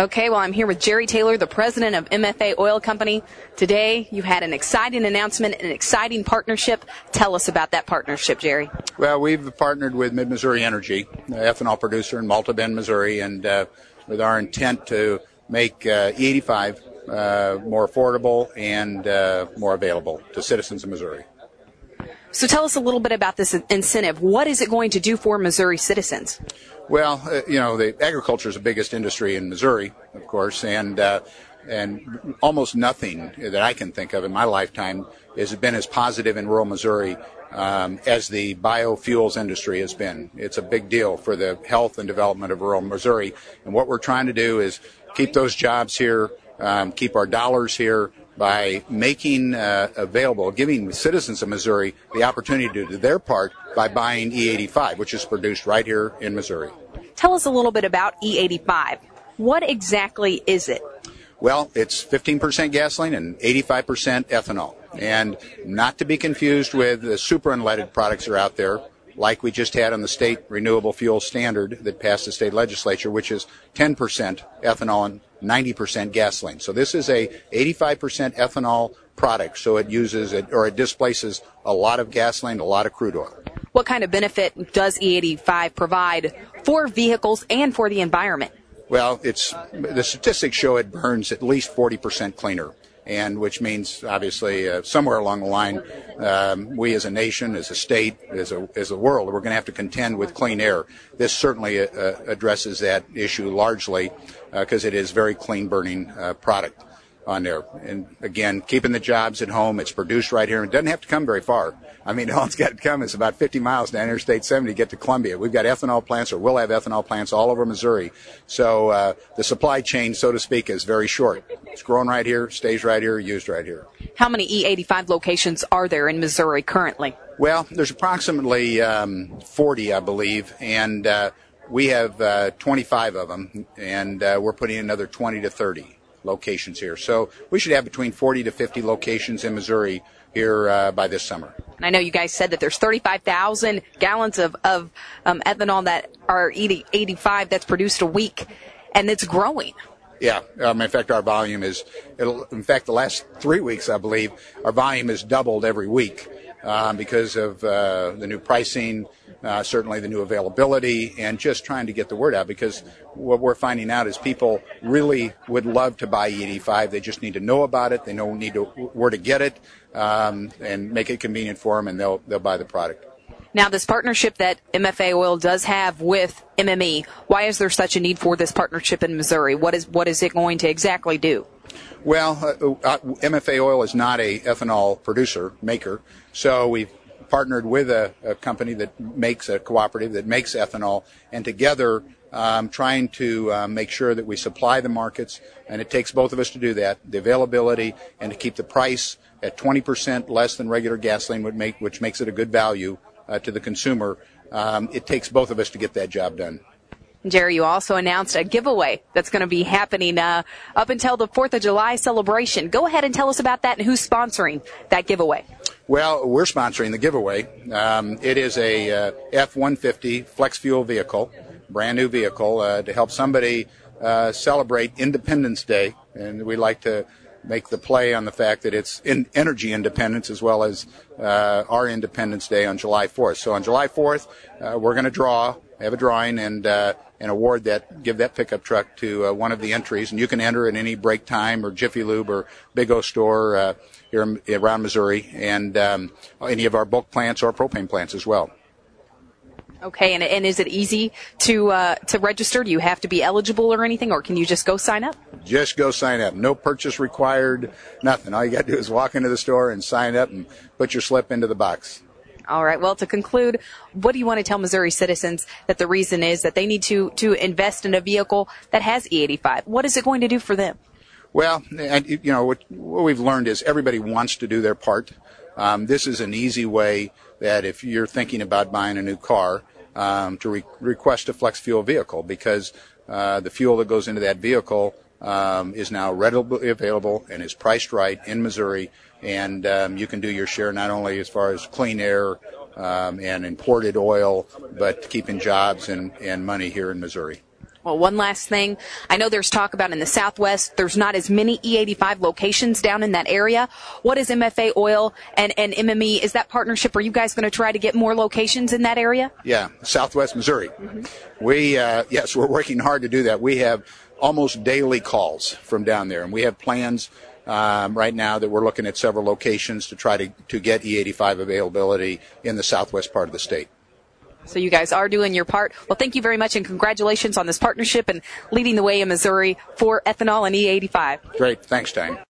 Okay, well, I'm here with Jerry Taylor, the president of MFA Oil Company. Today, you had an exciting announcement, an exciting partnership. Tell us about that partnership, Jerry. Well, we've partnered with Mid-Missouri Energy, an ethanol producer in Malta Bend, Missouri, and with our intent to make E85 more affordable and more available to citizens of Missouri. So tell us a little bit about this incentive. What is it going to do for Missouri citizens? Well, the agriculture is the biggest industry in Missouri, of course, and almost nothing that I can think of in my lifetime has been as positive in rural Missouri as the biofuels industry has been. It's a big deal for the health and development of rural Missouri, and what we're trying to do is keep those jobs here, keep our dollars here, by making available, giving citizens of Missouri the opportunity to do their part by buying E85, which is produced right here in Missouri. Tell us a little bit about E85. What exactly is it? Well, it's 15% gasoline and 85% ethanol, and not to be confused with the super unleaded products that are out there, like we just had on the state renewable fuel standard that passed the state legislature, which is 10% ethanol and 90% gasoline. So this is a 85% ethanol product, so it displaces a lot of gasoline, a lot of crude oil. What kind of benefit does E85 provide for vehicles and for the environment? Well, the statistics show it burns at least 40% cleaner, and which means obviously somewhere along the line we as a nation, as a state, as a world, we're going to have to contend with clean air. This certainly addresses that issue largely because it is very clean burning product on there. And again, keeping the jobs at home, it's produced right here. It doesn't have to come very far. I mean, all it's got to come is about 50 miles down Interstate 70 to get to Columbia. We've got ethanol plants, or we'll have ethanol plants all over Missouri. So the supply chain, so to speak, is very short. It's grown right here, stays right here, used right here. How many E85 locations are there in Missouri currently? Well, there's approximately 40, I believe, and we have 25 of them, and we're putting another 20 to 30 locations here. So we should have between 40 to 50 locations in Missouri here by this summer. And I know you guys said that there's 35,000 gallons of ethanol that are E85 that's produced a week, and it's growing. Yeah. In fact, our volume the last 3 weeks, I believe, our volume has doubled every week because of the new pricing, certainly the new availability, and just trying to get the word out, because what we're finding out is people really would love to buy E85. They just need to know about it. They need where to get it, and make it convenient for them, and they'll buy the product. Now, this partnership that MFA Oil does have with MME, why is there such a need for this partnership in Missouri? What is it going to exactly do? Well, MFA Oil is not a ethanol maker, so we've partnered with a company that makes a cooperative that makes ethanol, and together trying to make sure that we supply the markets, and it takes both of us to do that, the availability and to keep the price at 20% less than regular gasoline which makes it a good value to the consumer. It takes both of us to get that job done. Jerry, you also announced a giveaway that's going to be happening up until the 4th of July celebration. Go ahead and tell us about that and who's sponsoring that giveaway. Well, we're sponsoring the giveaway. It is a F-150 flex fuel vehicle, brand new vehicle, to help somebody celebrate Independence Day. And we like to make the play on the fact that it's energy independence as well as our Independence Day on July 4th. So on July 4th, we're going to have a drawing and award give that pickup truck to one of the entries. And you can enter at any Break Time or Jiffy Lube or Big O store here around Missouri, and any of our bulk plants or propane plants as well. Okay, and is it easy to register? Do you have to be eligible or anything, or can you just go sign up? Just go sign up. No purchase required, nothing. All you got to do is walk into the store and sign up and put your slip into the box. All right, well, to conclude, what do you want to tell Missouri citizens that the reason is that they need to invest in a vehicle that has E85? What is it going to do for them? Well, what we've learned is everybody wants to do their part. This is an easy way that if you're thinking about buying a new car, to request a flex fuel vehicle, because the fuel that goes into that vehicle is now readily available and is priced right in Missouri, and you can do your share not only as far as clean air and imported oil, but keeping jobs and money here in Missouri. Well, one last thing. I know there's talk about in the Southwest, there's not as many E85 locations down in that area. What is MFA Oil and MME? Is that partnership? Are you guys going to try to get more locations in that area? Yeah, Southwest Missouri. Yes, we're working hard to do that. We have almost daily calls from down there, and we have plans right now that we're looking at several locations to try to get E85 availability in the southwest part of the state. So you guys are doing your part. Well, thank you very much, and congratulations on this partnership and leading the way in Missouri for ethanol and E85. Great. Thanks, Diane.